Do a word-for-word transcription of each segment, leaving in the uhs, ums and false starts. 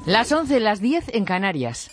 Las once, las diez en Canarias.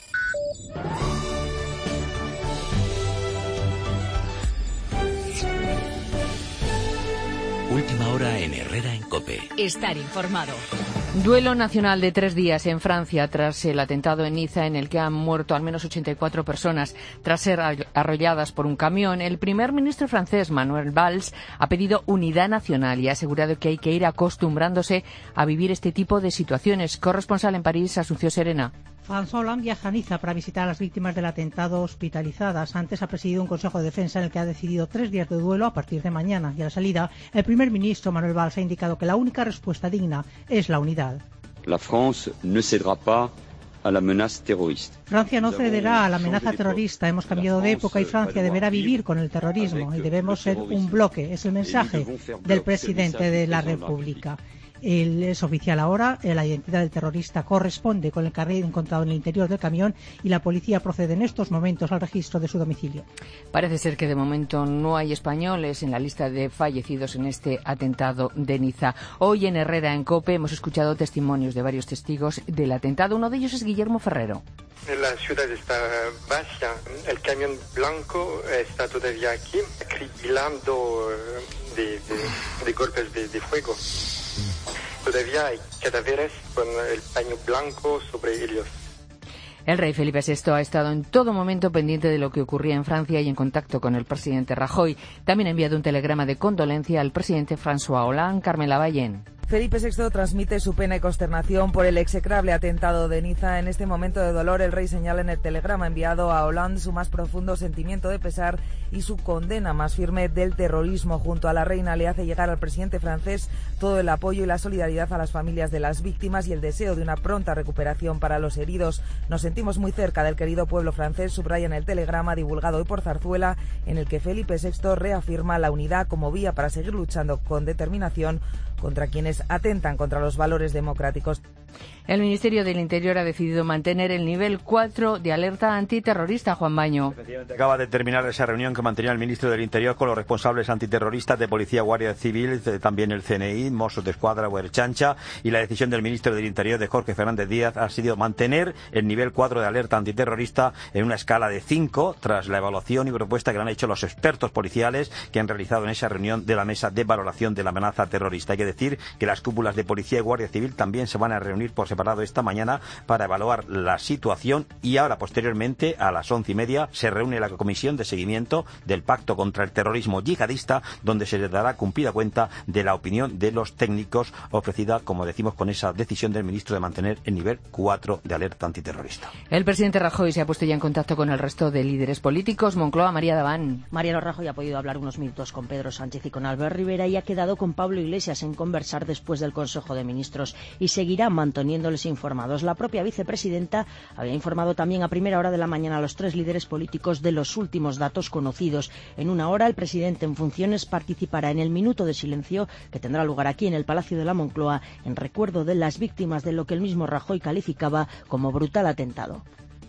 Última hora en Herrera en COPE. Estar informado. Duelo nacional de tres días en Francia tras el atentado en Niza en el que han muerto al menos ochenta y cuatro personas tras ser arrolladas por un camión. El primer ministro francés, Manuel Valls, ha pedido unidad nacional y ha asegurado que hay que ir acostumbrándose a vivir este tipo de situaciones. Corresponsal en París, Asunción Serena. François Hollande viaja a Niza para visitar a las víctimas del atentado hospitalizadas. Antes ha presidido un consejo de defensa en el que ha decidido tres días de duelo a partir de mañana. Y a la salida, el primer ministro Manuel Valls ha indicado que la única respuesta digna es la unidad. La France ne cédera pas a la menace terroriste. Francia no cederá a la amenaza terrorista. Hemos cambiado de época y Francia deberá vivir con el terrorismo y debemos ser un bloque. Es el mensaje del presidente de la República. Él es oficial ahora, la identidad del terrorista corresponde con el carnet encontrado en el interior del camión y la policía procede en estos momentos al registro de su domicilio. Parece ser que de momento no hay españoles en la lista de fallecidos en este atentado de Niza. Hoy en Herrera en COPE hemos escuchado testimonios de varios testigos del atentado. Uno de ellos es Guillermo Ferrero. La ciudad está vacía, el camión blanco está todavía aquí, acribillando de, de, de golpes de, de fuego. Todavía hay cadáveres con el paño blanco sobre ellos. El rey Felipe sexto ha estado en todo momento pendiente de lo que ocurría en Francia y en contacto con el presidente Rajoy. También ha enviado un telegrama de condolencia al presidente François Hollande. Carmela Ballén. Felipe sexto transmite su pena y consternación por el execrable atentado de Niza. En este momento de dolor, el rey señala en el telegrama enviado a Hollande su más profundo sentimiento de pesar y su condena más firme del terrorismo. Junto a la reina le hace llegar al presidente francés todo el apoyo y la solidaridad a las familias de las víctimas y el deseo de una pronta recuperación para los heridos. Nos sentimos muy cerca del querido pueblo francés, subraya en el telegrama divulgado hoy por Zarzuela, en el que Felipe sexto reafirma la unidad como vía para seguir luchando con determinación contra quienes atentan contra los valores democráticos. El Ministerio del Interior ha decidido mantener el nivel cuatro de alerta antiterrorista. Juan Baño. Efectivamente, acaba de terminar esa reunión que mantenía el Ministro del Interior con los responsables antiterroristas de Policía, Guardia Civil, también el C N I, Mossos d'Esquadra o Ertzaintza, y la decisión del Ministro del Interior, de Jorge Fernández Díaz, ha sido mantener el nivel cuatro de alerta antiterrorista en una escala de cinco, tras la evaluación y propuesta que han hecho los expertos policiales que han realizado en esa reunión de la mesa de valoración de la amenaza terrorista. Hay que decir que las cúpulas de Policía y Guardia Civil también se van a reunir por separado esta mañana para evaluar la situación, y ahora posteriormente a las once y media se reúne la comisión de seguimiento del pacto contra el terrorismo yihadista, donde se le dará cumplida cuenta de la opinión de los técnicos ofrecida, como decimos, con esa decisión del ministro de mantener el nivel cuatro de alerta antiterrorista. El presidente Rajoy se ha puesto ya en contacto con el resto de líderes políticos. Moncloa, María Daván. Mariano Rajoy ha podido hablar unos minutos con Pedro Sánchez y con Albert Rivera y ha quedado con Pablo Iglesias en conversar después del Consejo de Ministros y seguirá manteniéndoles informados. La propia vicepresidenta había informado también a primera hora de la mañana a los tres líderes políticos de los últimos datos conocidos. En una hora, el presidente en funciones participará en el minuto de silencio que tendrá lugar aquí en el Palacio de la Moncloa en recuerdo de las víctimas de lo que el mismo Rajoy calificaba como brutal atentado.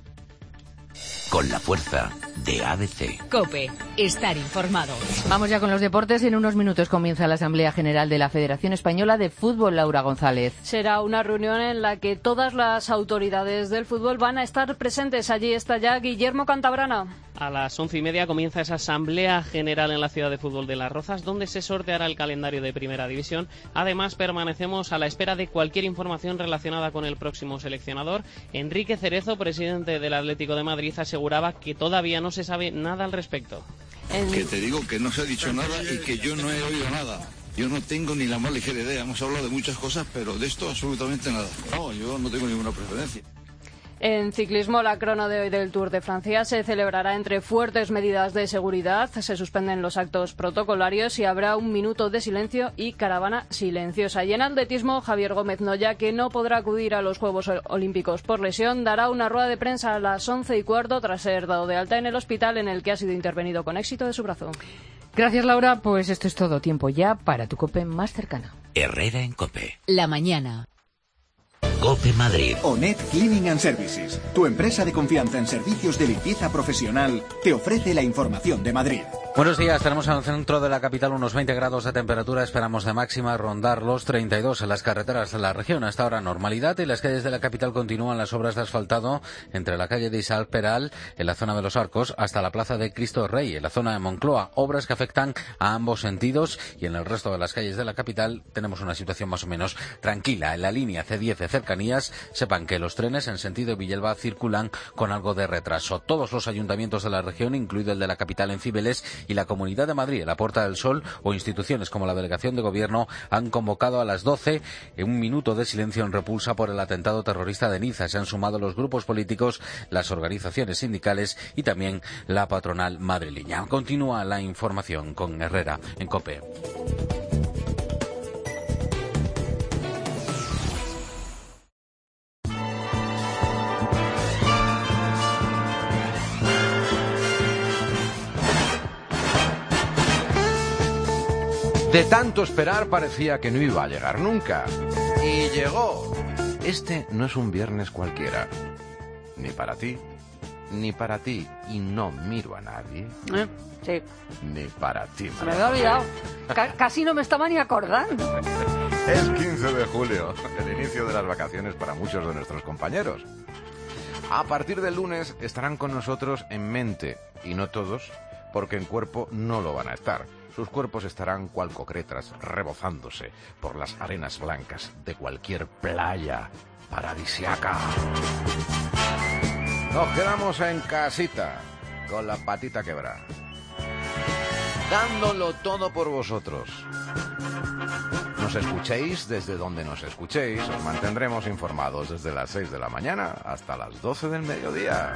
Con la fuerza de A B C. COPE. Estar informado. Vamos ya con los deportes. En unos minutos comienza la Asamblea General de la Federación Española de Fútbol. Laura González. Será una reunión en la que todas las autoridades del fútbol van a estar presentes. Allí está ya Guillermo Cantabrana. A las once y media comienza esa Asamblea General en la Ciudad de Fútbol de Las Rozas, donde se sorteará el calendario de Primera División. Además, permanecemos a la espera de cualquier información relacionada con el próximo seleccionador. Enrique Cerezo, presidente del Atlético de Madrid, aseguraba que todavía no se sabe nada al respecto. Que te digo que no se ha dicho nada y que yo no he oído nada. Yo no tengo ni la más ligera idea. Hemos hablado de muchas cosas, pero de esto absolutamente nada. No, yo no tengo ninguna preferencia. En ciclismo, la crono de hoy del Tour de Francia se celebrará entre fuertes medidas de seguridad, se suspenden los actos protocolarios y habrá un minuto de silencio y caravana silenciosa. Y en atletismo, Javier Gómez Noya, que no podrá acudir a los Juegos Olímpicos por lesión, dará una rueda de prensa a las once y cuarto tras ser dado de alta en el hospital en el que ha sido intervenido con éxito de su brazo. Gracias, Laura. Pues esto es todo. Tiempo ya para tu COPE más cercana. Herrera en COPE. La mañana. COPE Madrid. Onet Cleaning and Services, tu empresa de confianza en servicios de limpieza profesional, te ofrece la información de Madrid. Buenos días, tenemos en el centro de la capital unos veinte grados de temperatura, esperamos de máxima rondar los treinta y dos en las carreteras de la región. Hasta ahora normalidad y las calles de la capital continúan las obras de asfaltado entre la calle de Isaac Peral, en la zona de Los Arcos, hasta la plaza de Cristo Rey, en la zona de Moncloa. Obras que afectan a ambos sentidos y en el resto de las calles de la capital tenemos una situación más o menos tranquila. En la línea C diez de cercanías, sepan que los trenes en sentido Villalba circulan con algo de retraso. Todos los ayuntamientos de la región, incluido el de la capital en Cibeles, y la Comunidad de Madrid, la Puerta del Sol o instituciones como la Delegación de Gobierno han convocado a las doce en un minuto de silencio en repulsa por el atentado terrorista de Niza. Se han sumado los grupos políticos, las organizaciones sindicales y también la patronal madrileña. Continúa la información con Herrera en COPE. De tanto esperar parecía que no iba a llegar nunca. Y llegó. Este no es un viernes cualquiera. Ni para ti, ni para ti. Y no miro a nadie. ¿Eh? Sí. Ni para ti, Se me había olvidado. C- casi no me estaba ni acordando. Es quince de julio, el inicio de las vacaciones para muchos de nuestros compañeros. A partir del lunes estarán con nosotros en mente, y no todos, porque en cuerpo no lo van a estar. Sus cuerpos estarán cual concretas, rebozándose por las arenas blancas de cualquier playa paradisiaca. Nos quedamos en casita, con la patita quebrada, dándolo todo por vosotros. Nos escuchéis desde donde nos escuchéis, os mantendremos informados desde las seis de la mañana hasta las doce del mediodía.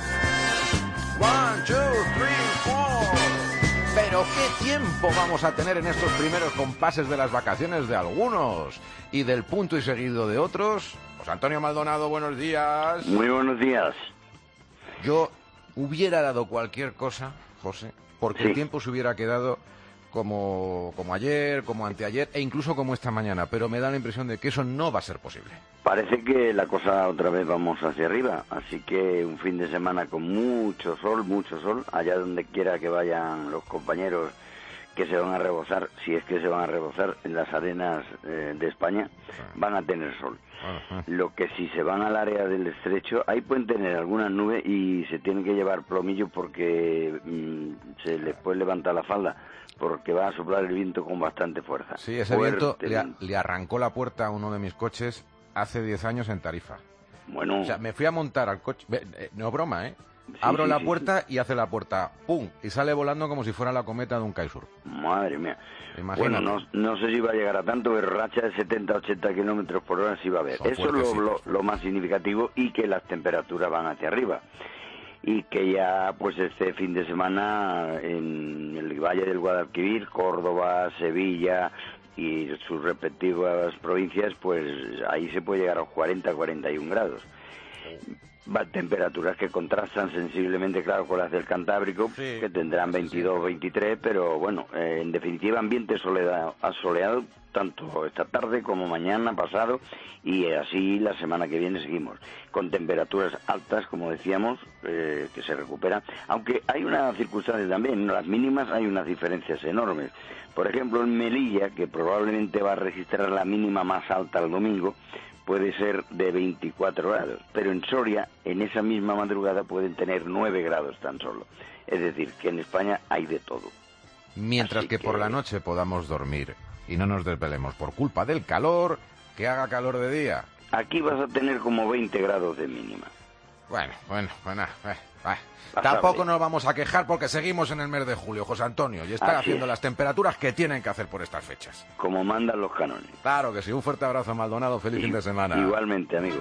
One, two, three, four... Pero qué tiempo vamos a tener en estos primeros compases de las vacaciones de algunos y del punto y seguido de otros. José Antonio Maldonado, buenos días. Muy buenos días. Yo hubiera dado cualquier cosa, José, porque sí. El tiempo se hubiera quedado como, como ayer, como anteayer e incluso como esta mañana, pero me da la impresión de que eso no va a ser posible. Parece que la cosa otra vez vamos hacia arriba, así que un fin de semana con mucho sol, mucho sol, allá donde quiera que vayan los compañeros que se van a rebosar, si es que se van a rebosar en las arenas eh, de España, van a tener sol. Ajá. Lo que si se van al área del estrecho, ahí pueden tener algunas nubes y se tienen que llevar plomillo porque mmm, se les puede levantar la falda, porque va a soplar el viento con bastante fuerza. Sí, ese viento le, a, le arrancó la puerta a uno de mis coches hace diez años en Tarifa. Bueno. O sea, me fui a montar al coche, no broma, ¿eh? Sí, Abro sí, la sí, puerta sí. y hace la puerta ¡pum! Y sale volando como si fuera la cometa de un Kaisur. Madre mía. Imagínate. Bueno, no, no sé si va a llegar a tanto, pero racha de setenta a ochenta kilómetros por hora sí va a haber. Son Eso es lo, lo, lo más significativo y que las temperaturas van hacia arriba. Y que ya, pues este fin de semana, en el Valle del Guadalquivir, Córdoba, Sevilla y sus respectivas provincias, pues ahí se puede llegar a los cuarenta a cuarenta y un grados. Temperaturas que contrastan sensiblemente, claro, con las del Cantábrico, sí, que tendrán veintidós, veintitrés, pero bueno, eh, en definitiva ambiente soledad, asoleado tanto esta tarde como mañana, pasado, y así la semana que viene seguimos, con temperaturas altas, como decíamos, eh, que se recuperan, aunque hay una circunstancia también, en las mínimas hay unas diferencias enormes. Por ejemplo, en Melilla, que probablemente va a registrar la mínima más alta el domingo, puede ser de veinticuatro grados, pero en Soria, en esa misma madrugada, pueden tener nueve grados tan solo. Es decir, que en España hay de todo. Mientras que, que por la noche podamos dormir y no nos desvelemos por culpa del calor, que haga calor de día. Aquí vas a tener como veinte grados de mínima. Bueno, bueno, bueno, eh, eh. Tampoco nos vamos a quejar porque seguimos en el mes de julio, José Antonio, y están Así haciendo es. las temperaturas que tienen que hacer por estas fechas. Como mandan los cánones. Claro que sí. Un fuerte abrazo, Maldonado. Feliz y, fin de semana. Igualmente, amigo.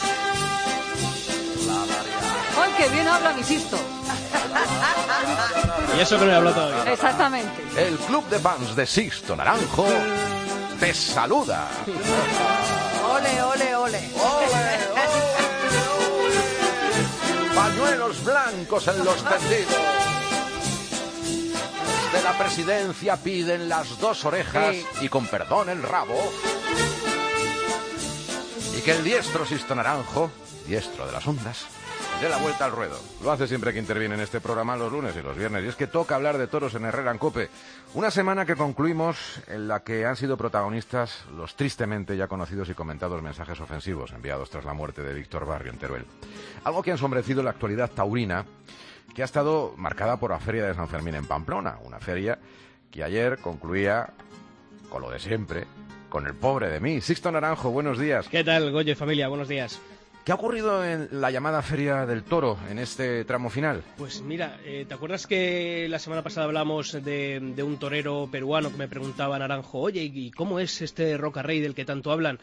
¡Ay, qué bien habla mi Sisto! Y eso que no he hablado todavía. Exactamente. El Club de Fans de Sixto Naranjo te saluda. ¡Ole, ole, ole! ¡Ole, ole! Pañuelos blancos en los tendidos. De la presidencia piden las dos orejas sí. y con perdón el rabo. Y que el diestro Sisto Naranjo, diestro de las ondas, de la vuelta al ruedo. Lo hace siempre que interviene en este programa los lunes y los viernes. Y es que toca hablar de toros en Herrera en COPE. Una semana que concluimos en la que han sido protagonistas los tristemente ya conocidos y comentados mensajes ofensivos enviados tras la muerte de Víctor Barrio en Teruel. Algo que ha ensombrecido la actualidad taurina, que ha estado marcada por la Feria de San Fermín en Pamplona. Una feria que ayer concluía con lo de siempre, con el pobre de mí. Sixto Naranjo, buenos días. ¿Qué tal, Goyo y familia? Buenos días. ¿Qué ha ocurrido en la llamada Feria del Toro en este tramo final? Pues mira, eh, ¿te acuerdas que la semana pasada hablamos de, de un torero peruano que me preguntaba Naranjo, oye, ¿y cómo es este Roca Rey del que tanto hablan?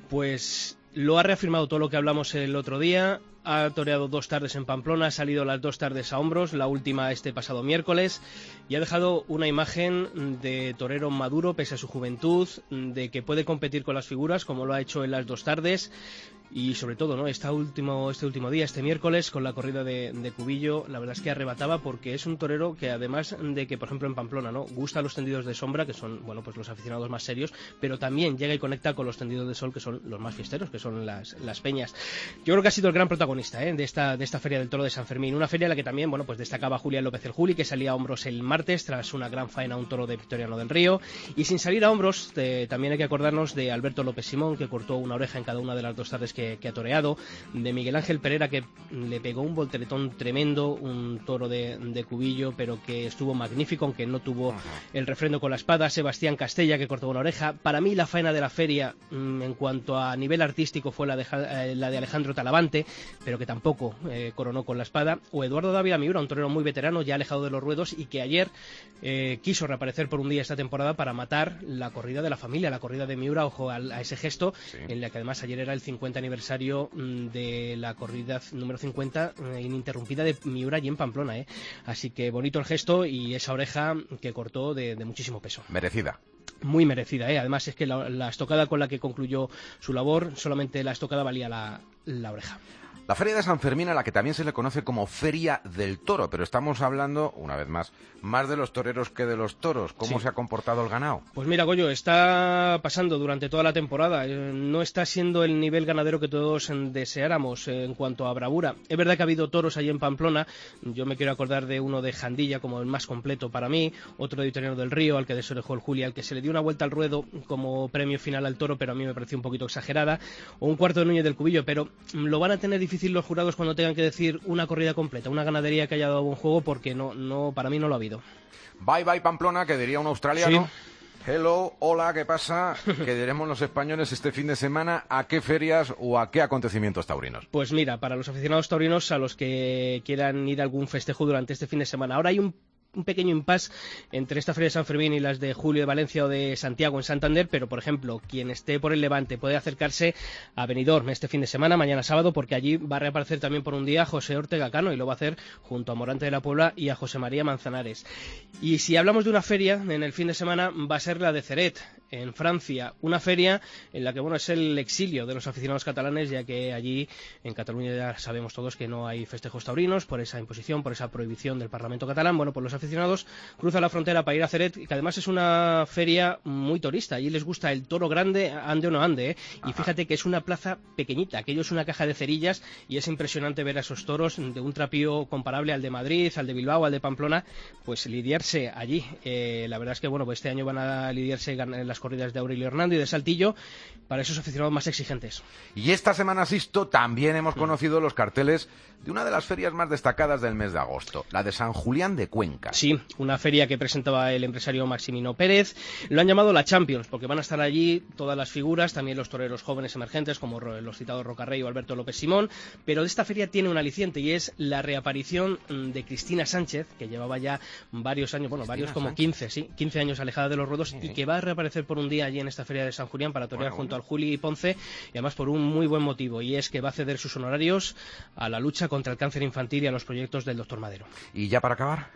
Pues lo ha reafirmado todo lo que hablamos el otro día. Ha toreado dos tardes en Pamplona, ha salido las dos tardes a hombros, la última este pasado miércoles, y ha dejado una imagen de torero maduro pese a su juventud, de que puede competir con las figuras como lo ha hecho en las dos tardes. Y sobre todo, ¿no? Este último, este último día, este miércoles, con la corrida de, de Cubillo, la verdad es que arrebataba, porque es un torero que, además de que, por ejemplo, en Pamplona, ¿no?, gusta los tendidos de sombra, que son, bueno, pues los aficionados más serios, pero también llega y conecta con los tendidos de sol, que son los más fiesteros, que son las, las peñas. Yo creo que ha sido el gran protagonista, ¿eh?, de esta, de esta Feria del Toro de San Fermín. Una feria en la que también, bueno, pues destacaba Julián López el Juli, que salía a hombros el martes tras una gran faena a un toro de Victoriano del Río. Y sin salir a hombros, eh, también hay que acordarnos de Alberto López Simón, que cortó una oreja en cada una de las dos tardes que, que ha toreado, de Miguel Ángel Pereira, que le pegó un volteretón tremendo, un toro de, de Cubillo, pero que estuvo magnífico, aunque no tuvo el refrendo con la espada. Sebastián Castella, que cortó una oreja. Para mí la faena de la feria, mmm, en cuanto a nivel artístico, fue la de, eh, la de Alejandro Talavante, pero que tampoco eh, coronó con la espada. O Eduardo Dávila Miura, un torero muy veterano, ya alejado de los ruedos, y que ayer eh, quiso reaparecer por un día esta temporada para matar la corrida de la familia, la corrida de Miura. Ojo a, a ese gesto, sí, en la que además ayer era el cincuenta aniversario de la corrida número cincuenta eh, ininterrumpida de Miura allí en Pamplona, ¿eh? Así que bonito el gesto y esa oreja que cortó de, de muchísimo peso. Merecida. Muy merecida, ¿eh? Además es que la, la estocada con la que concluyó su labor, solamente la estocada valía la, la oreja. La Feria de San Fermín, a la que también se le conoce como Feria del Toro, pero estamos hablando, una vez más, más de los toreros que de los toros. ¿Cómo sí. se ha comportado el ganado? Pues mira, Goyo, está pasando durante toda la temporada. No está siendo el nivel ganadero que todos deseáramos en cuanto a bravura. Es verdad que ha habido toros allí en Pamplona. Yo me quiero acordar de uno de Jandilla como el más completo para mí, otro de Victoriano del Río, al que desorejó el Juli, al que se le dio una vuelta al ruedo como premio final al toro, pero a mí me pareció un poquito exagerada, o un cuarto de Núñez del Cubillo, pero lo van a tener difícil los jurados cuando tengan que decir una corrida completa, una ganadería que haya dado buen juego, porque no, no, para mí no lo ha habido. Bye bye Pamplona, que diría un australiano. Sí. Hello, hola, ¿qué pasa? Que diremos los españoles este fin de semana, ¿a qué ferias o a qué acontecimientos taurinos? Pues mira, para los aficionados taurinos, a los que quieran ir a algún festejo durante este fin de semana, ahora hay un un pequeño impasse entre esta Feria de San Fermín y las de Julio de Valencia o de Santiago en Santander, pero por ejemplo, quien esté por el Levante puede acercarse a Benidorm este fin de semana, mañana sábado, porque allí va a reaparecer también por un día José Ortega Cano, y lo va a hacer junto a Morante de la Puebla y a José María Manzanares. Y si hablamos de una feria en el fin de semana, va a ser la de Ceret, en Francia, una feria en la que, bueno, es el exilio de los aficionados catalanes, ya que allí en Cataluña ya sabemos todos que no hay festejos taurinos por esa imposición, por esa prohibición del Parlamento catalán. Bueno, pues los aficionados cruzan la frontera para ir a Ceret, que además es una feria muy turista. Allí les gusta el toro grande, ande o no ande, ¿eh? Y fíjate que es una plaza pequeñita, aquello es una caja de cerillas, y es impresionante ver a esos toros de un trapío comparable al de Madrid, al de Bilbao, al de Pamplona, pues lidiarse allí. Eh, la verdad es que, bueno, pues este año van a lidiarse en las corridas de Aurelio Hernando y de Saltillo para esos aficionados más exigentes. Y esta semana, Sisto, también hemos conocido los carteles de una de las ferias más destacadas del mes de agosto, la de San Julián de Cuenca. Sí, una feria que presentaba el empresario Maximino Pérez. Lo han llamado la Champions, porque van a estar allí todas las figuras, también los toreros jóvenes emergentes, como los citados Roca Rey o Alberto López Simón, pero esta feria tiene un aliciente, y es la reaparición de Cristina Sánchez, que llevaba ya varios años, bueno, Cristina varios como Sánchez. quince, sí, quince años alejada de los ruedos, sí, y que va a reaparecer por un día allí en esta feria de San Julián para torear bueno, junto bueno. al Juli y Ponce, y además por un muy buen motivo, y es que va a ceder sus honorarios a la lucha contra el cáncer infantil y a los proyectos del doctor Madero. Y ya para acabar,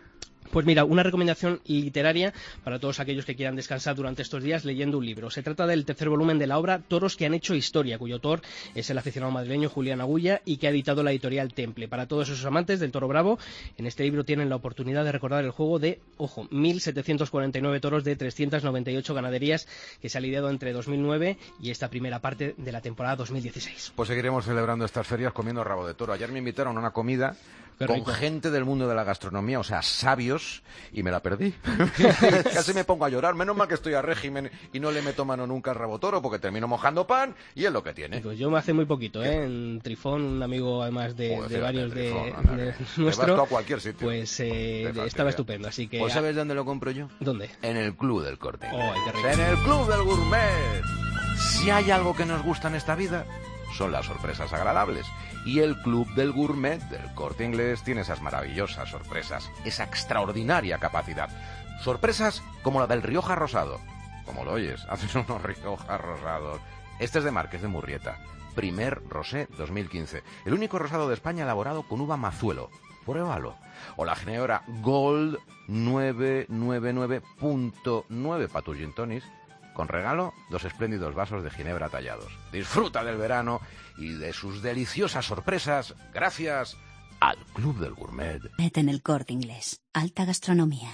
Pues mira, una recomendación literaria para todos aquellos que quieran descansar durante estos días leyendo un libro. Se trata del tercer volumen de la obra Toros que han hecho historia, cuyo autor es el aficionado madrileño Julián Agulla y que ha editado la editorial Temple. Para todos esos amantes del toro bravo, en este libro tienen la oportunidad de recordar el juego de, ojo, mil setecientos cuarenta y nueve toros de trescientas noventa y ocho ganaderías que se ha lidiado entre dos mil nueve y esta primera parte de la temporada dos mil dieciséis. Pues seguiremos celebrando estas ferias comiendo rabo de toro. Ayer me invitaron a una comida con gente del mundo de la gastronomía, o sea, sabios, y me la perdí. Casi me pongo a llorar. Menos mal que estoy a régimen y no le meto mano nunca al rabo toro porque termino mojando pan y es lo que tiene. Pues yo me hace muy poquito, ¿eh? En Trifón, un amigo además de, Joder, de varios de, Trifón, de de nuestro, te vas tú a cualquier sitio. Pues eh, estaba estupendo, así que... ¿Pues sabes dónde lo compro yo? ¿Dónde? En el Club del Corte. Oh, qué rico. En el Club del Gourmet. Si hay algo que nos gusta en esta vida, son las sorpresas agradables. Y el Club del Gourmet del Corte Inglés tiene esas maravillosas sorpresas, esa extraordinaria capacidad. Sorpresas como la del Rioja Rosado. Como lo oyes, hacen unos Rioja Rosados. Este es de Marqués de Murrieta. Primer Rosé dos mil quince. El único rosado de España elaborado con uva Mazuelo. Pruébalo. O la Ginebra Gold novecientos noventa y nueve punto nueve para tus gin tonics. Con regalo, dos espléndidos vasos de ginebra tallados. Disfruta del verano y de sus deliciosas sorpresas gracias al Club del Gourmet. En el Corte Inglés. Alta gastronomía.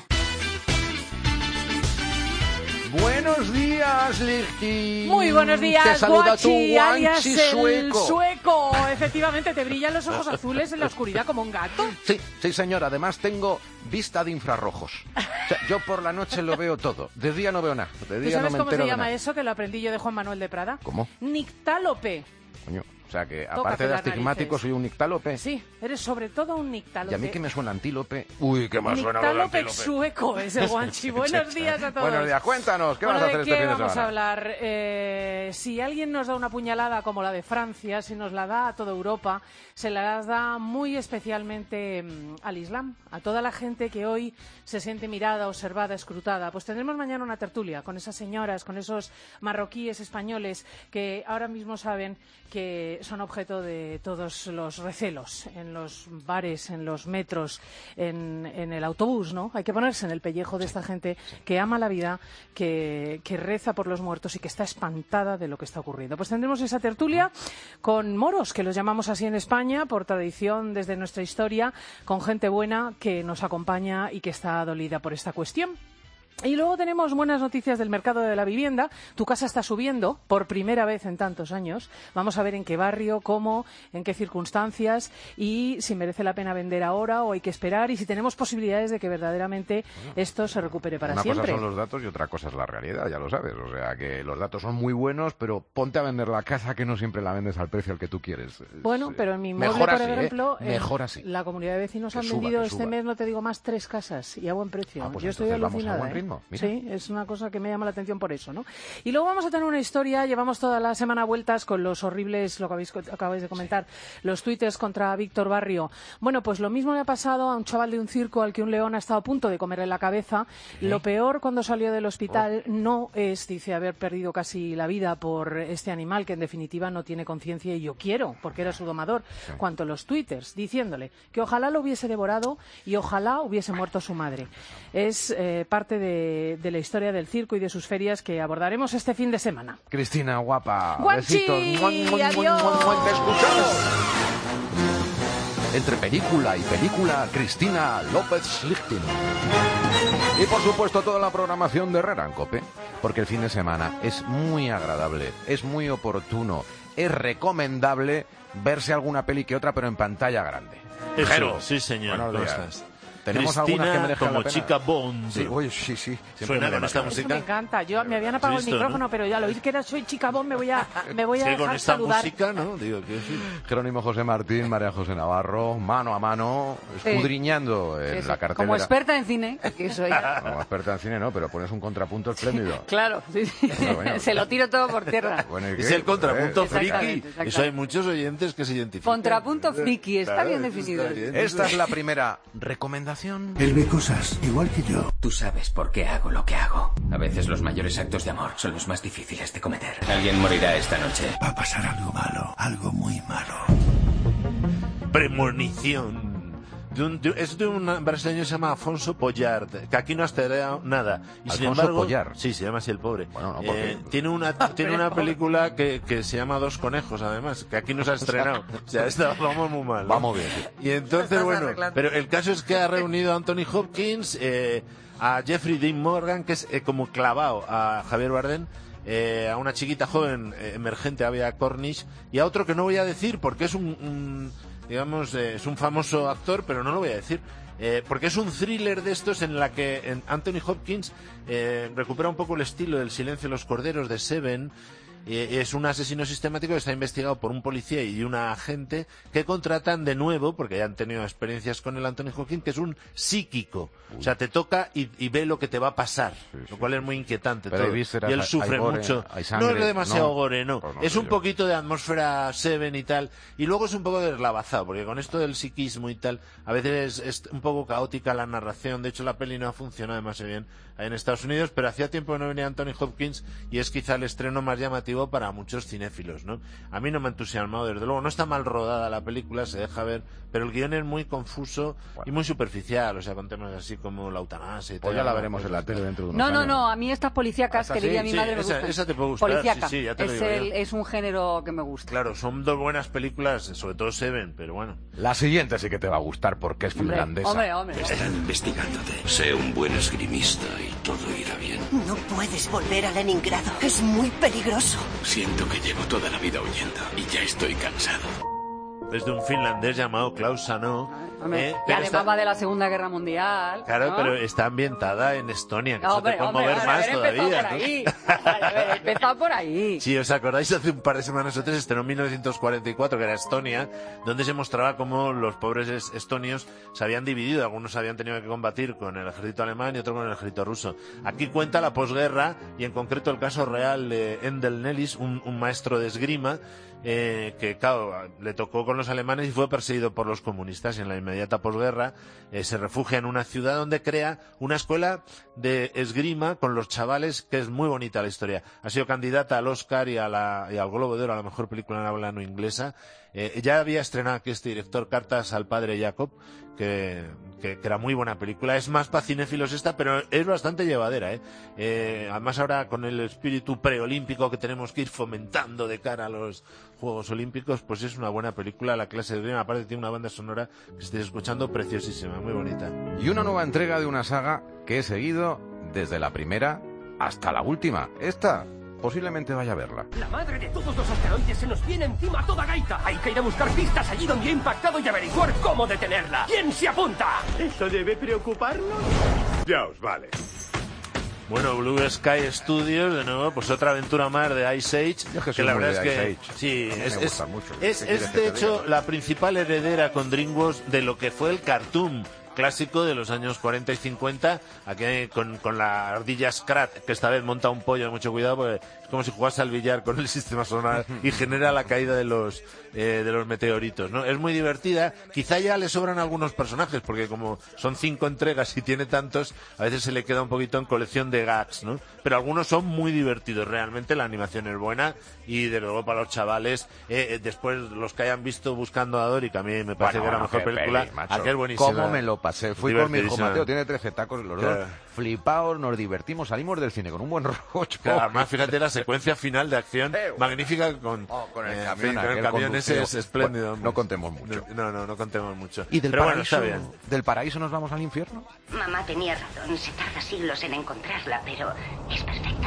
Buenos días, Lichty. Muy buenos días, Te saluda Guachi, tu Guanchi alias el sueco. sueco. Efectivamente, te brillan los ojos azules en la oscuridad como un gato. Sí, sí, señora. Además tengo vista de infrarrojos. O sea, yo por la noche lo veo todo. De día no veo nada. De ¿Tú día sabes no me cómo entero se de llama nada. eso? Que lo aprendí yo de Juan Manuel de Prada. ¿Cómo? Nictálope. Coño, o sea que Tócate aparte de las astigmático narices. soy un nictálope. Sí, eres sobre todo un nictálope. Y a mí que me suena antílope. Uy, qué más suena lo de Nictálope antílope. sueco es el Guanchi. Buenos días a todos. Buenos días, cuéntanos, ¿qué Bueno, vas a hacer ¿de este qué fin de vamos semana? a hablar? Eh, si alguien nos da una puñalada como la de Francia, si nos la da a toda Europa, se la da muy especialmente mm, al Islam, a toda la gente que hoy se siente mirada, observada, escrutada. Pues tendremos mañana una tertulia con esas señoras, con esos marroquíes españoles que ahora mismo saben que son objeto de todos los recelos en los bares, en los metros, en, en el autobús, ¿no? Hay que ponerse en el pellejo de esta gente que ama la vida, que, que reza por los muertos y que está espantada de lo que está ocurriendo. Pues tendremos esa tertulia con moros, que los llamamos así en España, por tradición desde nuestra historia, con gente buena que nos acompaña y que está dolida por esta cuestión. Y luego tenemos buenas noticias del mercado de la vivienda. Tu casa está subiendo por primera vez en tantos años. Vamos a ver en qué barrio, cómo, en qué circunstancias y si merece la pena vender ahora o hay que esperar y si tenemos posibilidades de que verdaderamente esto se recupere para Una siempre. cosa son los datos y otra cosa es la realidad, ya lo sabes. O sea, que los datos son muy buenos, pero ponte a vender la casa que no siempre la vendes al precio al que tú quieres. Bueno, pero en mi Mejor inmueble, por así, ¿eh? ejemplo, en Mejor así. la comunidad de vecinos Que han suba, vendido que este suba. mes, no te digo más, tres casas y a buen precio. Ah, pues Yo estoy entonces vamos a alucinada. buen ¿eh? ritmo, mira. Sí, es una cosa que me llama la atención por eso, ¿no? Y luego vamos a tener una historia, llevamos toda la semana vueltas con los horribles, lo que habéis, acabáis de comentar, los tuites contra Víctor Barrio. Bueno, pues lo mismo le ha pasado a un chaval de un circo al que un león ha estado a punto de comerle la cabeza. ¿Eh? Lo peor cuando salió del hospital oh. no es, dice, haber perdido casi la vida por este animal que en definitiva no tiene conciencia y yo quiero, porque era su domador, sí. cuanto los twitters diciéndole que ojalá lo hubiese devorado y ojalá hubiese muerto su madre. Es eh, parte de, de la historia del circo y de sus ferias que abordaremos este fin de semana. Cristina, guapa. Guanchi, besitos. Muan, muan, adiós. muan, muan, te escuchamos. Entre película y película, Cristina López Lichting. Y por supuesto toda la programación de Herrera en Cope, porque el fin de semana es muy agradable, es muy oportuno, es recomendable verse alguna peli que otra, pero en pantalla grande. Eso, Jero, sí señor. buenos días. ¿Cómo estás? Tenemos Cristina algunas que merezcan como la pena. chica Bond. Sí, uy, sí, sí. Suena con esta Eso música. me encanta. Yo me habían apagado Listo, el micrófono, ¿no? pero ya al oír que era soy chica Bond me voy a me voy a Sí, dejar con esta saludar. música, ¿no? Digo, quiero decir. Jerónimo José Martín, María José Navarro, mano a mano, escudriñando Sí, en sí. la cartelera. Como experta en cine, que soy. Como experta en cine no, pero pones un contrapunto espléndido. Claro, sí, sí. Bueno, bueno. Se lo tiro todo por tierra. Bueno, ¿y qué? Es el contrapunto Eh, friki. Exactamente, exactamente. Eso hay muchos oyentes que se identifican. Contrapunto friki, está Claro, bien eso definido. está bien. Esta es la primera recomendación. Él ve cosas igual que yo. Tú sabes por qué hago lo que hago. A veces los mayores actos de amor son los más difíciles de cometer. Alguien morirá esta noche. Va a pasar algo malo, algo muy malo. Premonición. de un, de, es de un brasileño que se llama Afonso Pollard, que aquí no ha estrenado nada. Y sin Alfonso embargo, Pollard. Sí, se llama así el pobre. Bueno, no, eh, tiene una tiene una película que, que se llama Dos conejos, además, que aquí no se ha estrenado. O sea, esta, vamos muy mal, ¿no? Vamos bien. Y entonces, bueno, pero el caso es que ha reunido a Anthony Hopkins, eh, a Jeffrey Dean Morgan, que es eh, como clavado a Javier Bardem, eh, a una chiquita joven eh, emergente, Avia Cornish, y a otro que no voy a decir porque es un, un digamos, eh, es un famoso actor, pero no lo voy a decir. Eh, porque es un thriller de estos en la que en Anthony Hopkins eh, recupera un poco el estilo del Silencio de los Corderos de Seven. Eh, es un asesino sistemático que está investigado por un policía y una agente que contratan de nuevo, porque ya han tenido experiencias con el Anthony Hopkins, que es un psíquico. Uy. O sea, te toca y, y ve lo que te va a pasar, sí, sí, lo cual es muy inquietante. Pero todo. Vísceras, y él sufre hay gore, mucho. hay sangre, no es demasiado no, gore, no. pues no es un yo. poquito de atmósfera Seven y tal. Y luego es un poco deslavazado, porque con esto del psiquismo y tal, a veces es, es un poco caótica la narración. De hecho, la peli no ha funcionado demasiado bien en Estados Unidos, pero hacía tiempo que no venía Anthony Hopkins y es quizá el estreno más llamativo para muchos cinéfilos, ¿no? A mí no me ha entusiasmado, desde luego. No está mal rodada la película, se deja ver, pero el guión es muy confuso bueno. y muy superficial, o sea, con temas así como la eutanasia y tal. Pues ya la veremos en la tele dentro de unos No, años. no, no, a mí estas policíacas que sí, diría mi sí, madre me esa, gustan. esa te puede gustar. Policíaca. Sí, sí, ya te lo es, digo el, yo. es un género que me gusta. Claro, son dos buenas películas, sobre todo Seven, pero bueno. La siguiente sí que te va a gustar porque es hombre, finlandesa. Hombre, hombre, hombre. Están investigándote. Sé un buen esgrimista y todo irá bien. No puedes volver a Leningrado. Es muy peligroso. Siento que llevo toda la vida huyendo y ya estoy cansado. Es de un finlandés llamado Klaus Sanó. Hombre, eh, y además está... va de la Segunda Guerra Mundial. Claro, ¿no? pero está ambientada en Estonia, que hombre, eso te puede hombre, mover vale, más haber todavía. Por ahí. Vale, haber empezado por ahí. Si os acordáis, hace un par de semanas o tres estrenó en mil novecientos cuarenta y cuatro, que era Estonia, donde se mostraba cómo los pobres estonios se habían dividido. Algunos habían tenido que combatir con el ejército alemán y otros con el ejército ruso. Aquí cuenta la posguerra, y en concreto el caso real de Endel Nellis, un, un maestro de esgrima, Eh, que claro, le tocó con los alemanes y fue perseguido por los comunistas, y en la inmediata posguerra eh, se refugia en una ciudad donde crea una escuela de esgrima con los chavales, que es muy bonita la historia. Ha sido candidata al Oscar y, a la, y al Globo de Oro a la mejor película en habla no inglesa. Eh, ya había estrenado aquí este director Cartas al padre Jacob, que, que, que era muy buena película. Es más para cinéfilos esta, pero es bastante llevadera, ¿eh? Eh, además ahora con el espíritu preolímpico que tenemos que ir fomentando de cara a los Juegos Olímpicos, pues es una buena película. La clase de esgrima, aparte tiene una banda sonora que estáis escuchando preciosísima, muy bonita. Y una nueva entrega de una saga que he seguido desde la primera hasta la última. Esta posiblemente vaya a verla. La madre de todos los asteroides se nos viene encima a toda gaita. Hay que ir a buscar pistas allí donde ha impactado y averiguar cómo detenerla. ¿Quién se apunta? ¿Eso debe preocuparnos? Ya os vale. Bueno, Blue Sky Studios, de nuevo, pues otra aventura más de Ice Age. Yo que, que la verdad es que Age. sí, es, me es, mucho. es, es de hecho la principal heredera con DreamWorks de lo que fue el cartoon clásico de los años cuarenta y cincuenta, aquí con, con la ardilla Scrat, que esta vez monta un pollo, mucho cuidado, porque es como si jugase al billar con el sistema sonar y genera la caída de los eh, de los meteoritos, ¿no? Es muy divertida, quizá ya le sobran algunos personajes, porque como son cinco entregas y tiene tantos, a veces se le queda un poquito en colección de gags, ¿no? Pero algunos son muy divertidos, realmente la animación es buena, y de luego para los chavales, eh, eh, después los que hayan visto Buscando a Dory, que a mí me parece bueno, que era la mejor película, peli, aquel es buenísimo. ¿Cómo me lo pasé? Fui con mi hijo Mateo, tiene trece tacos los claro. dos, flipaos, nos divertimos, salimos del cine con un buen rollo. Claro, además fíjate la secuencia final de acción magnífica con, oh, con el eh, camión, con el camión ese es espléndido. Bueno, no contemos mucho. No, no, no contemos mucho. ¿Y del Pero paraíso, bueno, está bien. del paraíso nos vamos al infierno? Mamá tenía razón, se tarda siglos en encontrarla, pero es perfecta.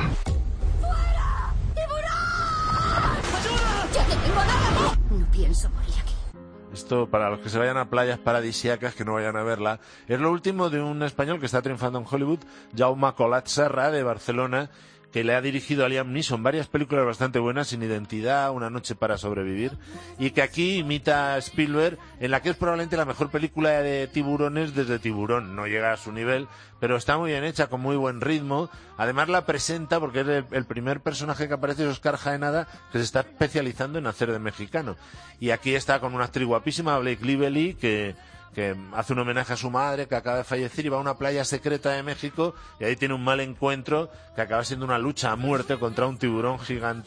¡Fuera! ¡Tiburón! ¡Ayuda! ¡Ya te tengo, agárrame! No pienso morir aquí. Esto, para los que se vayan a playas paradisíacas, que no vayan a verla, es lo último de un español que está triunfando en Hollywood, Jaume Colat Serra, de Barcelona, que le ha dirigido a Liam Neeson varias películas bastante buenas, Sin Identidad, Una noche para sobrevivir, y que aquí imita a Spielberg, en la que es probablemente la mejor película de tiburones desde Tiburón. No llega a su nivel, pero está muy bien hecha, con muy buen ritmo. Además la presenta, porque es el, el primer personaje que aparece, es Oscar Jaenada, que se está especializando en hacer de mexicano. Y aquí está con una actriz guapísima, Blake Lively, que... que hace un homenaje a su madre, que acaba de fallecer, y va a una playa secreta de México, y ahí tiene un mal encuentro que acaba siendo una lucha a muerte contra un tiburón gigante,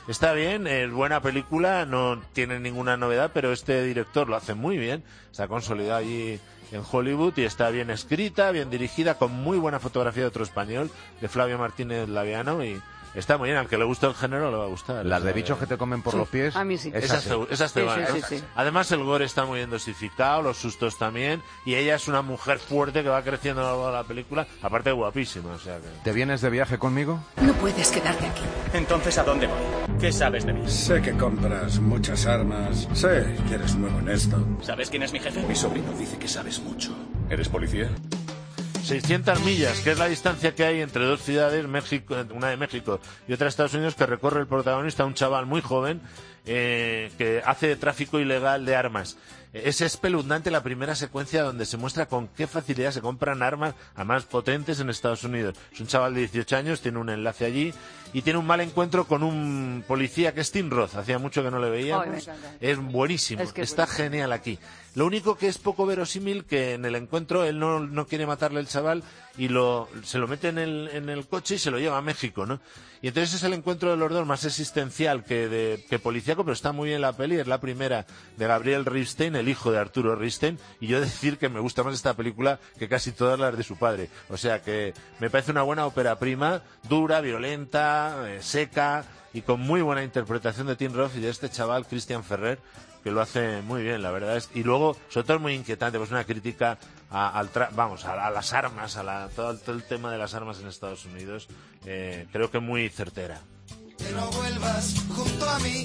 está bien, es buena película, no tiene ninguna novedad, pero este director lo hace muy bien, está consolidado allí en Hollywood y está bien escrita, bien dirigida, con muy buena fotografía de otro español, de Flavio Martínez Laviano, y está muy bien, al que le guste el género le va a gustar. Las de bichos que te comen por sí. los pies. A mí sí. Esas, esas, esas te sí, van. sí, sí, sí. Además el gore está muy bien dosificado, los sustos también, y ella es una mujer fuerte que va creciendo a lo largo de la película, aparte de guapísima. O sea que... ¿Te vienes de viaje conmigo? No puedes quedarte aquí. Entonces, ¿a dónde voy? ¿Qué sabes de mí? Sé que compras muchas armas. Sé que eres nuevo en esto. ¿Sabes quién es mi jefe? Mi sobrino dice que sabes mucho. ¿Eres policía? seiscientas millas, que es la distancia que hay entre dos ciudades, México, una de México y otra de Estados Unidos, que recorre el protagonista, un chaval muy joven eh, que hace tráfico ilegal de armas. Es espeluznante la primera secuencia donde se muestra con qué facilidad se compran armas a más potentes en Estados Unidos. Es un chaval de dieciocho años, tiene un enlace allí y tiene un mal encuentro con un policía que es Tim Roth. Hacía mucho que no le veíamos. Oh, es buenísimo, es que está buenísimo. Genial aquí. Lo único que es poco verosímil que en el encuentro él no, no quiere matarle al chaval y lo, se lo mete en el, en el coche y se lo lleva a México, ¿no? Y entonces es el encuentro de los dos más existencial que, de, que policíaco, pero está muy bien la peli. Es la primera de Gabriel Ripstein, el hijo de Arturo Ripstein, y yo decir que me gusta más esta película que casi todas las de su padre. O sea que me parece una buena ópera prima, dura, violenta, eh, seca y con muy buena interpretación de Tim Roth y de este chaval Christian Ferrer, que lo hace muy bien, la verdad es. Y luego, sobre todo, es muy inquietante, pues una crítica a, al tra vamos, a, a las armas, a la, todo, todo el tema de las armas en Estados Unidos, eh, creo que muy certera. Que no vuelvas junto a mí.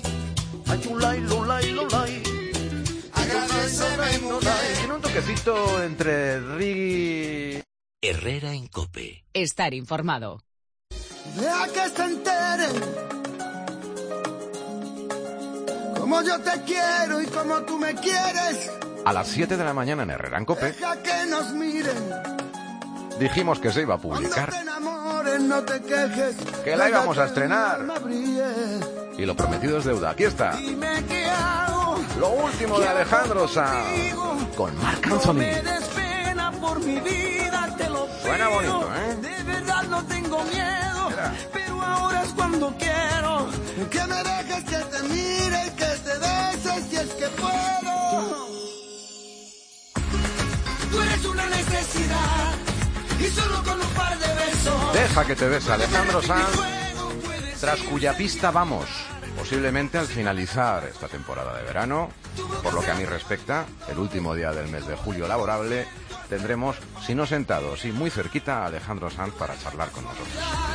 Agradeceme, mujer. Tiene un toquecito entre Riggy... Herrera en COPE. Estar informado. Deja que se enteren como yo te quiero y como tú me quieres. A las siete de la mañana en Herrera en COPE. Deja que nos miren. Dijimos que se iba a publicar. Cuando te enamores, no te quejes. Que la íbamos a estrenar. Y lo prometido es deuda. Aquí está. Dime qué hago. Lo último de Alejandro Sanz con Marc Anthony. No me des pena por mi vida, te lo pido. Suena bonito, ¿eh? De verdad no tengo miedo. Mira. Pero ahora es cuando quiero que me dejes que te mire y que te beses si es que puedo. Tú eres una necesidad y solo con un par de besos. Deja que te bese Alejandro Sanz, tras cuya pista vamos, posiblemente al finalizar esta temporada de verano. Por lo que a mí respecta, el último día del mes de julio laborable, tendremos, si no sentados y muy cerquita, a Alejandro Sanz para charlar con nosotros.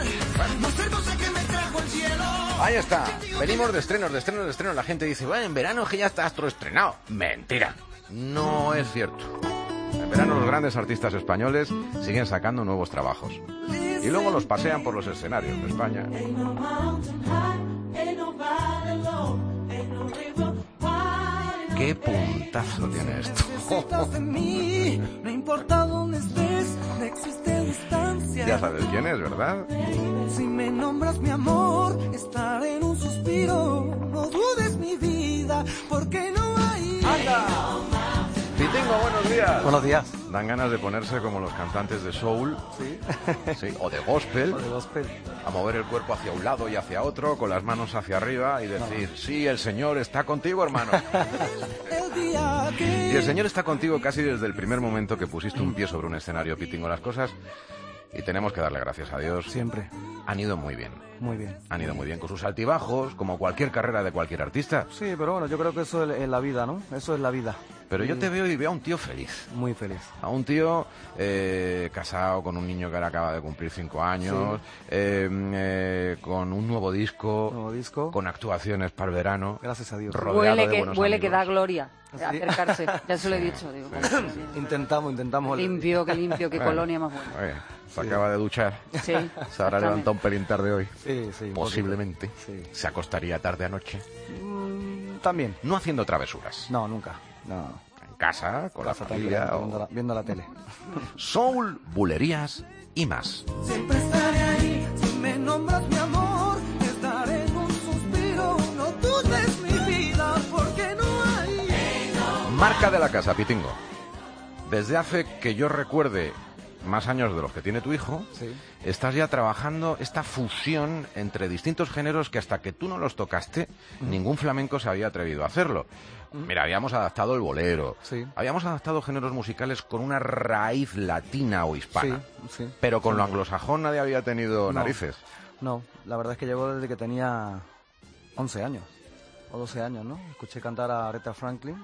Ahí está, venimos de estrenos, de estrenos, de estrenos. La gente dice, bueno, en verano es que ya está astro estrenado. Mentira, no es cierto. En verano los grandes artistas españoles siguen sacando nuevos trabajos y luego los pasean por los escenarios de España. ¡Qué puntazo tiene esto! Ya sabes quién es, ¿verdad? Si me nombras mi amor, estaré en un suspiro. No dudes mi vida, porque no hay... ¡Anda! Pitingo, buenos días. Buenos días. Dan ganas de ponerse como los cantantes de soul, sí, sí, o de gospel, o de gospel, a mover el cuerpo hacia un lado y hacia otro, con las manos hacia arriba y decir, no. Sí, el Señor está contigo, hermano. Y el Señor está contigo casi desde el primer momento que pusiste un pie sobre un escenario, Pitingo. Las cosas, y tenemos que darle gracias a Dios, siempre han ido muy bien. Muy bien. Han ido muy bien con sus altibajos, como cualquier carrera de cualquier artista. Sí, pero bueno, yo creo que eso es la vida, ¿no? Eso es la vida. Pero yo te veo y veo a un tío feliz. Muy feliz. A un tío eh, casado con un niño que ahora acaba de cumplir cinco años, sí. eh, eh, con un nuevo disco, nuevo disco, con actuaciones para el verano. Gracias a Dios. Huele, que, huele amigos. Que da gloria ¿Sí? acercarse, ya se lo he dicho. Digo, sí. Intentamos, intentamos. Limpio, que limpio, que bueno, colonia más buena. Oye, se sí. acaba de duchar. Sí. Se habrá levantado un pelín tarde hoy. Sí, sí. Posiblemente. Sí. Se acostaría tarde anoche. Mm, también. No haciendo travesuras. No, nunca. No. Casa, con casa la familia o... viendo, la, viendo la tele. Soul, bulerías y más. Siempre estaré ahí, si me nombras mi amor, estaré en un suspiro, no dudes mi vida, porque no hay... Marca de la casa, Pitingo. Desde hace que yo recuerde más años de los que tiene tu hijo, Sí. estás ya trabajando esta fusión entre distintos géneros que hasta que tú no los tocaste, Mm. ningún flamenco se había atrevido a hacerlo. Mira, habíamos adaptado el bolero, Sí. habíamos adaptado géneros musicales con una raíz latina o hispana, Sí, sí. pero con Sí. lo anglosajón nadie había tenido No. narices. No, la verdad es que llevo desde que tenía once años o doce años, ¿no? Escuché cantar a Aretha Franklin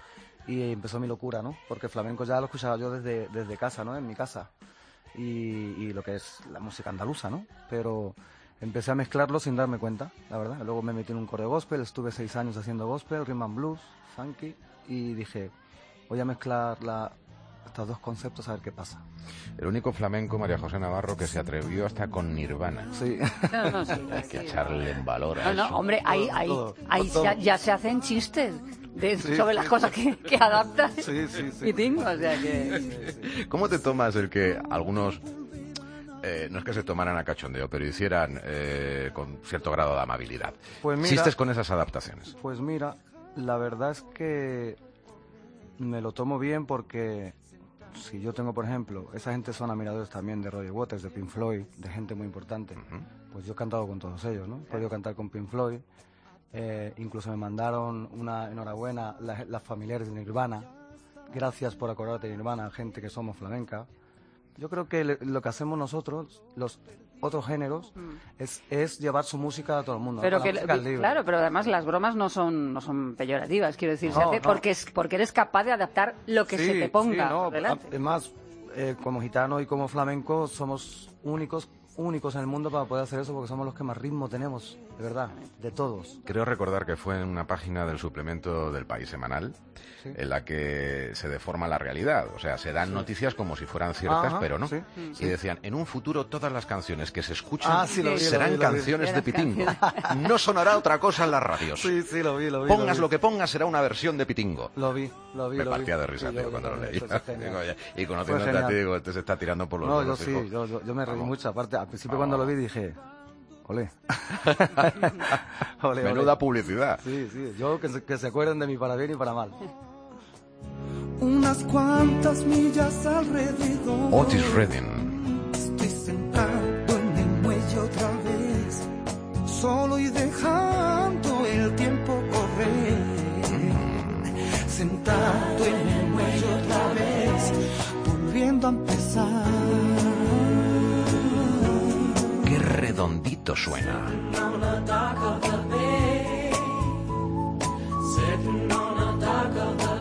y empezó mi locura, ¿no? Porque flamenco ya lo escuchaba yo desde, desde casa, ¿no? En mi casa. Y, y lo que es la música andaluza, ¿no? Pero empecé a mezclarlo sin darme cuenta, la verdad. Luego me metí en un coro de gospel, estuve seis años haciendo gospel, rhythm and blues, funky, y dije, voy a mezclar la, estos dos conceptos a ver qué pasa. El único flamenco, María José Navarro, que se atrevió hasta con Nirvana. Sí. No, no, sí, Hay que sí. echarle en valor a No, no, eso. hombre, ahí, ahí, todo, ahí todo. ya, ya se hacen chistes de, Sí, sobre sí, las sí. cosas que, que adaptan. Sí, sí, sí. Y tengo, o sea que... ¿Cómo te tomas el que algunos, eh, no es que se tomaran a cachondeo, pero hicieran eh, con cierto grado de amabilidad? Pues mira- ¿Existes con esas adaptaciones? Pues mira, la verdad es que me lo tomo bien porque si yo tengo, por ejemplo, esa gente son admiradores también de Roger Waters, de Pink Floyd, de gente muy importante, pues yo he cantado con todos ellos, ¿no? He podido cantar con Pink Floyd, eh, incluso me mandaron una enhorabuena las, las familiares de Nirvana, gracias por acordarte de Nirvana, gente que somos flamenca. Yo creo que le- lo que hacemos nosotros, los otros géneros, es, es llevar su música a todo el mundo. Pero ¿no? que, La música es libre. claro, pero además las bromas no son, no son peyorativas, quiero decir, se No, hace no. porque, es, porque eres capaz de adaptar lo que Sí, se te ponga sí, no, por delante. además, eh, como gitano y como flamenco somos únicos, únicos en el mundo para poder hacer eso porque somos los que más ritmo tenemos, de verdad, de todos. Creo recordar que fue en una página del suplemento del País Semanal Sí. en la que se deforma la realidad. O sea, se dan Sí. noticias como si fueran ciertas, Ajá, pero no. sí, Y sí. decían, en un futuro todas las canciones que se escuchan Ah, sí, lo vi, lo serán vi, lo vi. canciones de Eran Pitingo. canciones. No sonará otra cosa en las radios. Sí, sí, lo vi, lo vi. Pongas vi. lo que pongas, será una versión de Pitingo. Lo vi, lo vi, Me lo vi. partía de risa, Sí, tío, yo- cuando yo lo también, leí. eso es genial. Digo, oye, y Fue conociéndote a ti, genial. digo, este se está tirando por los No, yo pelos, sí, hijo. yo, yo, yo me reí Vamos. mucho. Aparte, al principio Vamos. cuando lo vi dije, olé. Olé, Menuda olé. publicidad. Sí, sí, yo que se, que se acuerden de mí para bien y para mal. Unas cuantas millas alrededor. Otis Redding. Estoy sentado en el muelle otra vez, solo y dejando el tiempo correr. Sentado en el muelle otra vez, volviendo a empezar. Qué redondito suena. On a dock of the bay, sitting on a dock of the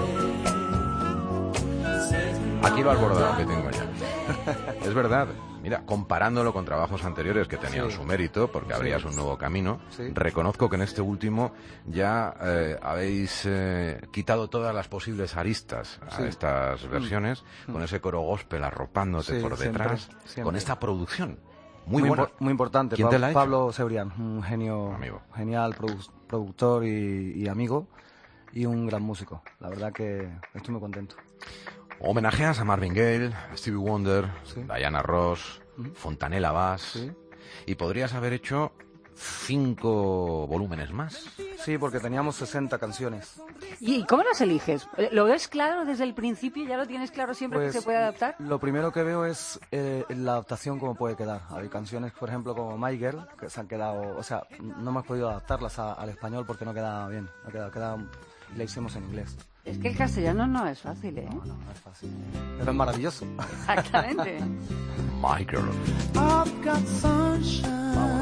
bay, sitting Aquí lo has bordado, que tengo ya. Es verdad. Mira, comparándolo con trabajos anteriores que tenían Sí. su mérito, porque Sí. abrías un nuevo camino, Sí. reconozco que en este último ya eh, habéis eh, quitado todas las posibles aristas a Sí. estas Mm. versiones, Mm. con ese coro gospel arropándote Sí, por siempre, detrás, siempre. con esta producción muy, muy, buena. impo- muy importante. ¿Quién Pa- te la ha hecho? Pablo Cebrián, un genio, Amigo. genial produ- productor y, y amigo y un gran músico. La verdad que estoy muy contento. Homenajeas a Marvin Gaye, a Stevie Wonder, Sí. Diana Ross, Ujú. Fontanella Bass, Sí. y podrías haber hecho cinco volúmenes más. Sí, porque teníamos sesenta canciones. ¿Y cómo las eliges? ¿Lo ves claro desde el principio? ¿Ya lo tienes claro siempre Pues, que se puede adaptar? Lo primero que veo es eh, la adaptación cómo puede quedar. Hay canciones, por ejemplo, como My Girl, que se han quedado, o sea, no hemos podido adaptarlas a- al español porque no quedaba bien, no quedaba, quedaba, la hicimos en inglés. Es que el castellano no es fácil, ¿eh? No, no, no es fácil. Pero es maravilloso. Exactamente. My Girl. I've got sunshine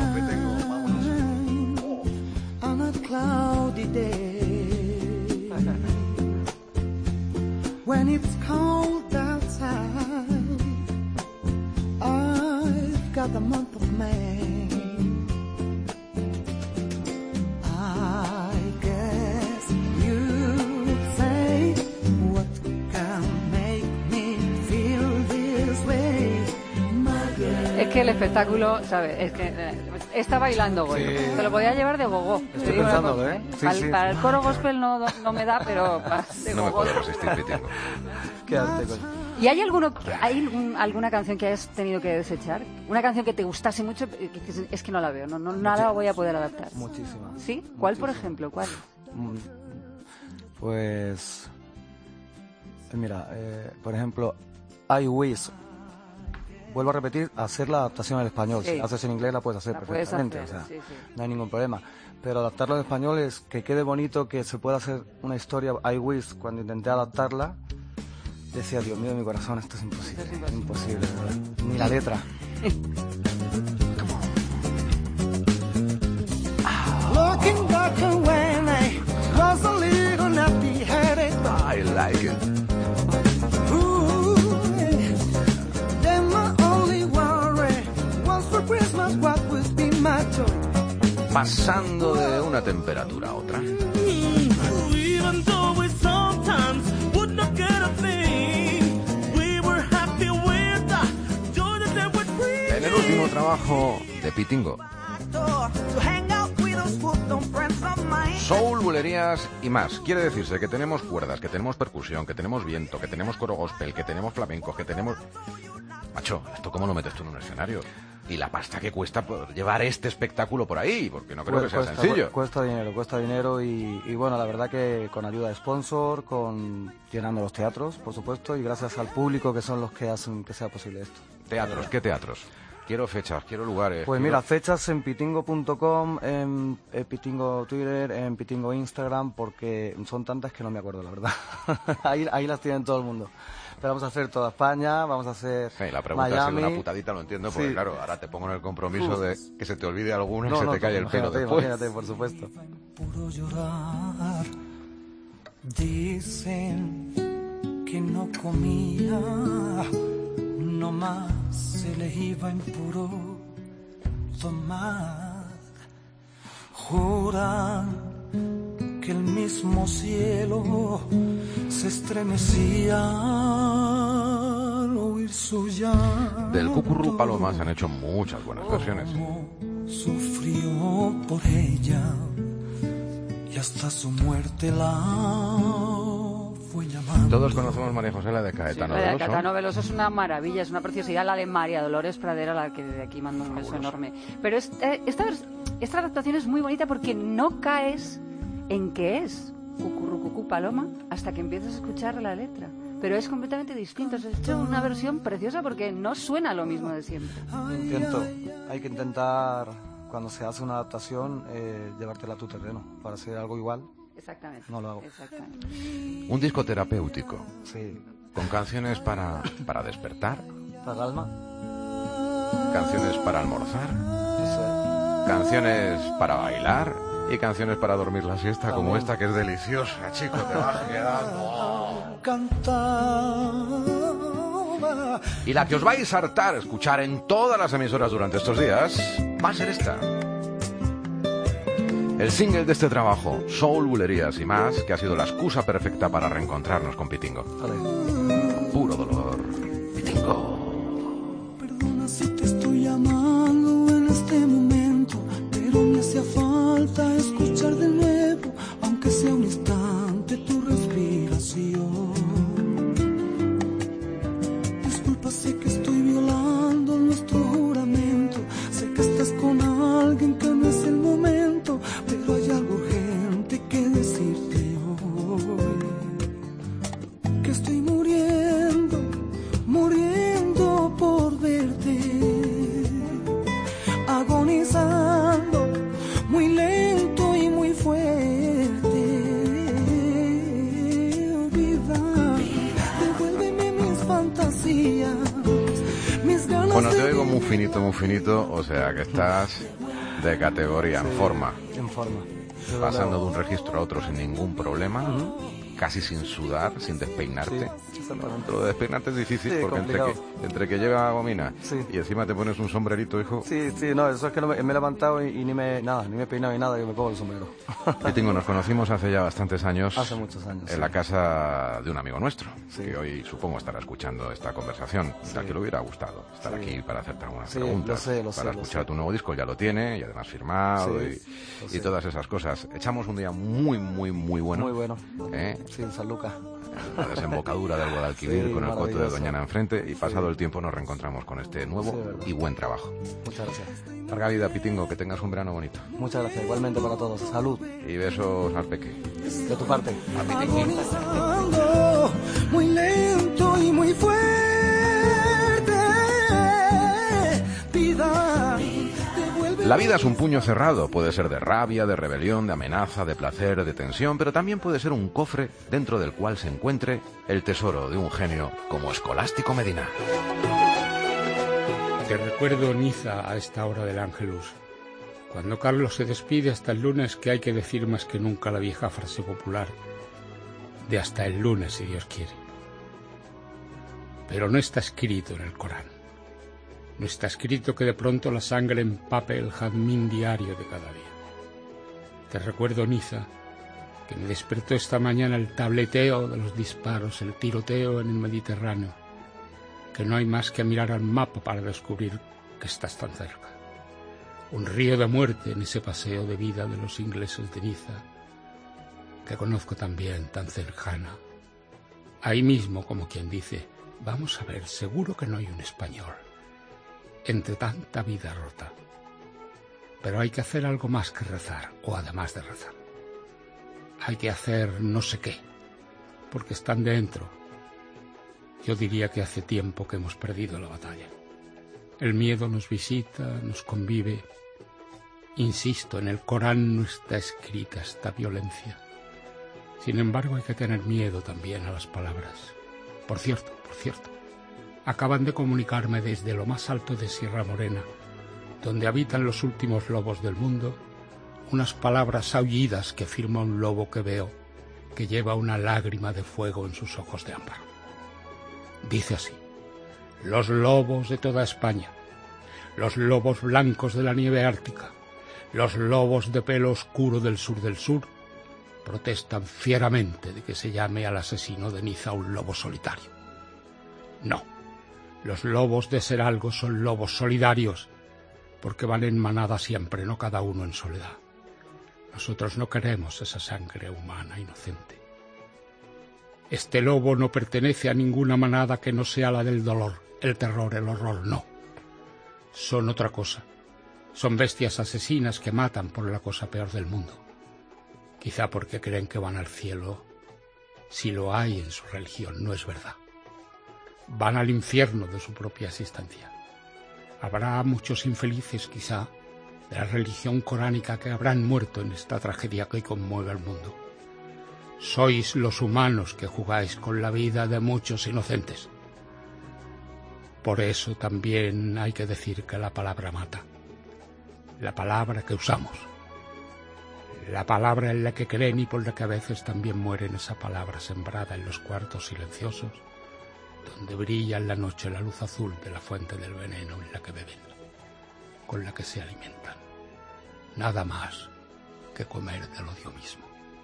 on a cloudy day. When it's cold outside, I've got the month of May. I guess you'd say, what can make me feel this way, my girl? Es que el espectáculo, ¿sabes? Es que eh, está bailando Goyo. Sí. Te lo podía llevar de gogo. Estoy Te digo una pensándolo, cosa, ¿eh? Sí, para, sí. para el coro gospel no, no me da, pero para- de No me gogo. puedo resistir, Pitingo. Quédate con... ¿Y hay alguno, hay algún- alguna canción que hayas tenido que desechar? Una canción que te gustase mucho, eh, que dices, es que no la veo, no, no nada la voy a poder adaptar. Muchísimas. ¿Sí? ¿Cuál, por Muchísimas. ejemplo? ¿Cuál? Mm, Pues, eh, mira, eh, por ejemplo, I Wish vuelvo a repetir, hacer la adaptación al español. Sí. Si la haces en inglés la puedes hacer La puedes perfectamente, hacer, o sea, sí, sí. no hay ningún problema. Pero adaptarlo al español es que quede bonito, que se pueda hacer una historia. I wish, cuando intenté adaptarla, decía, Dios mío, de mi corazón, esto es imposible, Esto es imposible. imposible, de verdad. Ni la letra. Looking back when I was a little nappy-headed. I like it. Ooh, then my only worry was for Christmas what would be my joy. Pasando de una temperatura a otra. Even though we sometimes would not get a thing, we were happy with the joy that they would bring. En el último trabajo de Pitingo, To hang out with those foot friends of mine. soul, bulerías y más. Quiere decirse que tenemos cuerdas, que tenemos percusión, que tenemos viento, que tenemos coro gospel, que tenemos flamencos, que tenemos... Macho, ¿esto cómo lo metes tú en un escenario? Y la pasta que cuesta por llevar este espectáculo por ahí, porque no creo que sea Cuesta- sencillo. Cuesta dinero, cuesta dinero y, y bueno, la verdad que con ayuda de sponsor, con llenando los teatros, por supuesto, y gracias al público que son los que hacen que sea posible esto. Teatros, ¿qué teatros? Quiero fechas, quiero lugares. Pues quiero- mira, fechas en pitingo punto com, en, en Pitingo Twitter, en Pitingo Instagram, porque son tantas que no me acuerdo, la verdad. ahí, ahí las tienen todo el mundo. Pero vamos a hacer toda España, vamos a hacer Sí, la pregunta Miami. es una putadita, lo entiendo, porque Sí. claro, ahora te pongo en el compromiso Uf. de que se te olvide alguna y No, se no, te cae el pelo imagínate, después. Imagínate, por supuesto. Puro llorar. Dicen que no comía, no más se le iba en puro tomar. Juran que el mismo cielo se estremecía al oír su llanto. Del Cucurru Paloma se han hecho muchas buenas versiones. Sufrió por ella y hasta su muerte la fue llamando. Todos conocemos María José, la de Caetano La de Veloso. Caetano Veloso es una maravilla, es una preciosidad. La de María Dolores Pradera, a la que de aquí mando un beso enorme. Pero esta, esta, vers- esta adaptación es muy bonita porque no caes en que es Cucurrucucú Paloma hasta que empiezas a escuchar la letra. Pero es completamente distinto. Se ha hecho una versión preciosa porque no suena lo mismo de siempre. Intento, hay que intentar, cuando se hace una adaptación, eh, llevártela a tu terreno. Para hacer algo igual, Exactamente. no lo hago. Exactamente. Un disco terapéutico. Sí. Con canciones para, para despertar, Para el alma. canciones para almorzar, Eso canciones para bailar y canciones para dormir la siesta, como También. esta que es deliciosa, chico, te vas quedando. Cantaba. Y la que os vais a hartar escuchar en todas las emisoras durante estos días va a ser esta. El single de este trabajo, Soul, Bulerías y más, que ha sido la excusa perfecta para reencontrarnos con Pitingo. Puro dolor. Pitingo. Perdona si te estoy llamando en este momento, pero me hacía falta escuchar de nuevo, aunque sea un instante, tu respiración. Disculpa, sé que estoy violando nuestro juramento, sé que estás con alguien que no es el momento, pero hay algo urgente que decirte hoy, que estoy muriendo, muriendo por verte, agonizando, muy lento y muy fuerte. Vida, devuélveme mis fantasías, mis ganas Bueno, te de oigo muy finito, muy finito, o sea que estás de categoría, en forma. En forma. Pasando de un registro a otro sin ningún problema, casi sin sudar, sin despeinarte. Sí, exactamente. Lo de despeinarte es difícil Sí, porque entre que, complicado. entre que lleva gomina Sí. y encima te pones un sombrerito, hijo. Sí, sí, no, eso es que no me, me he levantado y, y ni me nada, ni me he peinado ni nada, y me pongo el sombrero. Pitingo, nos conocimos hace ya bastantes años. Hace muchos años, En sí. la casa de un amigo nuestro, que hoy supongo estará escuchando esta conversación. A que le hubiera gustado estar Sí. aquí para hacerte algunas Sí, preguntas. lo sé, lo sé, para lo escuchar sé. tu nuevo disco, ya lo tiene, y además firmado, Sí, y, lo y sé. todas esas cosas. Echamos un día muy, muy, muy bueno. Muy bueno. ¿eh? Sí, en San Lucas. La desembocadura del Guadalquivir, Sí, con el coto de maravilloso. Doñana enfrente, y pasado Sí. el tiempo nos reencontramos con este nuevo Sí, verdad. y buen trabajo. Muchas gracias. Larga vida, Pitingo, que tengas un verano bonito. Muchas gracias, igualmente para todos. Salud. Y besos al peque. De tu parte. agonizando, muy lento y muy fuerte. La vida es un puño cerrado, puede ser de rabia, de rebelión, de amenaza, de placer, de tensión, pero también puede ser un cofre dentro del cual se encuentre el tesoro de un genio como Escolástico Medina. Te recuerdo, Niza, a esta hora del Ángelus. Cuando Carlos se despide hasta el lunes, que hay que decir más que nunca la vieja frase popular de hasta el lunes, si Dios quiere. Pero no está escrito en el Corán. No está escrito que de pronto la sangre empape el jazmín diario de cada día. Te recuerdo, Niza, que me despertó esta mañana el tableteo de los disparos, el tiroteo en el Mediterráneo, que no hay más que mirar al mapa para descubrir que estás tan cerca. Un río de muerte en ese paseo de vida de los ingleses de Niza, que conozco también tan cercana. Ahí mismo, como quien dice, vamos a ver, seguro que no hay un español entre tanta vida rota. Pero hay que hacer algo más que rezar, o además de rezar. Hay que hacer no sé qué, porque están dentro. Yo diría que hace tiempo que hemos perdido la batalla. El miedo nos visita, nos convive. Insisto, en el Corán no está escrita esta violencia. Sin embargo, hay que tener miedo también a las palabras. Por cierto, por cierto, acaban de comunicarme desde lo más alto de Sierra Morena, donde habitan los últimos lobos del mundo, unas palabras aullidas que firma un lobo que veo, que lleva una lágrima de fuego en sus ojos de ámbar. Dice así: los lobos de toda España, los lobos blancos de la nieve ártica, los lobos de pelo oscuro del sur del sur, protestan fieramente de que se llame al asesino de Niza un lobo solitario. No, los lobos de ser algo son lobos solidarios, porque van en manada siempre, no cada uno en soledad. Nosotros no queremos esa sangre humana inocente. Este lobo no pertenece a ninguna manada que no sea la del dolor, el terror, el horror, no. Son otra cosa. Son bestias asesinas que matan por la cosa peor del mundo. Quizá porque creen que van al cielo. Si lo hay en su religión, no es verdad. Van al infierno de su propia existencia. Habrá muchos infelices, quizá, de la religión coránica que habrán muerto en esta tragedia que hoy conmueve al mundo. Sois los humanos que jugáis con la vida de muchos inocentes. Por eso también hay que decir que la palabra mata. La palabra que usamos. La palabra en la que creen y por la que a veces también mueren, esa palabra sembrada en los cuartos silenciosos, donde brilla en la noche la luz azul de la fuente del veneno en la que beben, con la que se alimentan. Nada más que comer del odio mismo.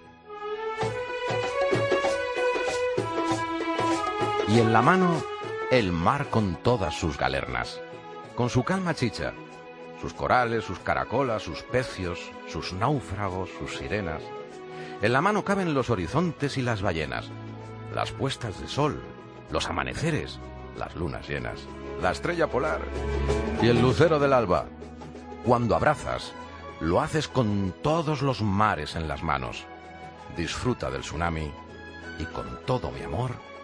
Y en la mano, el mar con todas sus galernas, con su calma chicha, sus corales, sus caracolas, sus pecios, sus náufragos, sus sirenas. En la mano caben los horizontes y las ballenas, las puestas de sol, los amaneceres, las lunas llenas, la estrella polar y el lucero del alba. Cuando abrazas, lo haces con todos los mares en las manos. Disfruta del tsunami y con todo mi amor